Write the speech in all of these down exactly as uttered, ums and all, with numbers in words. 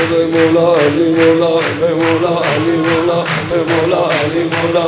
به مولا علی مولا به مولا علی مولا به مولا علی مولا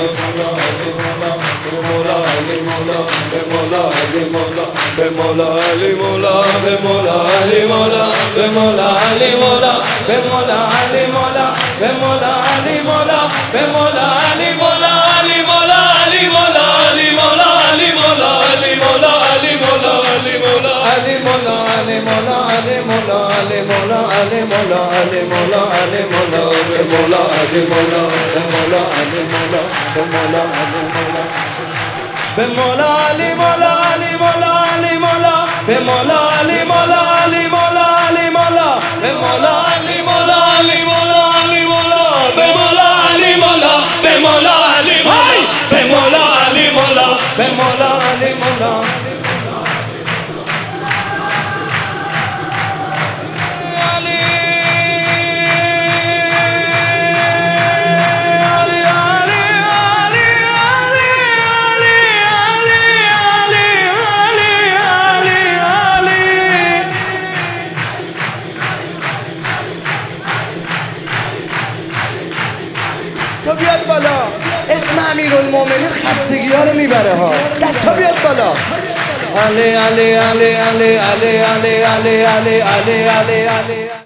به مولا علی مولا به مولا علی مولا به مولا علی مولا به مولا علی مولا به مولا علی مولا به مولا علی مولا به مولا علی مولا به مولا علی مولا علی مولا علی مولا علی مولا علی مولا علی مولا علی مولا علی مولا علی مولا علی مولا علی مولا علی مولا علی مولا علی مولا علی مولا به مولا علی مولا به مولا علی مولا به مولا علی مولا به مولا علی مولا علی مولا علی مولا به مولا علی مولا علی مولا علی مولا به مولا علی مولا علی مولا علی مولا به مولا علی مولا به مولا علی مولا به مولا علی مولا به مولا علی مولا دستا بیاد بالا. اسم امیرالمومنین خستگی ها رو میبره ها. دستا بیاد بالا. علی علی علی علی علی علی علی علی علی علی علی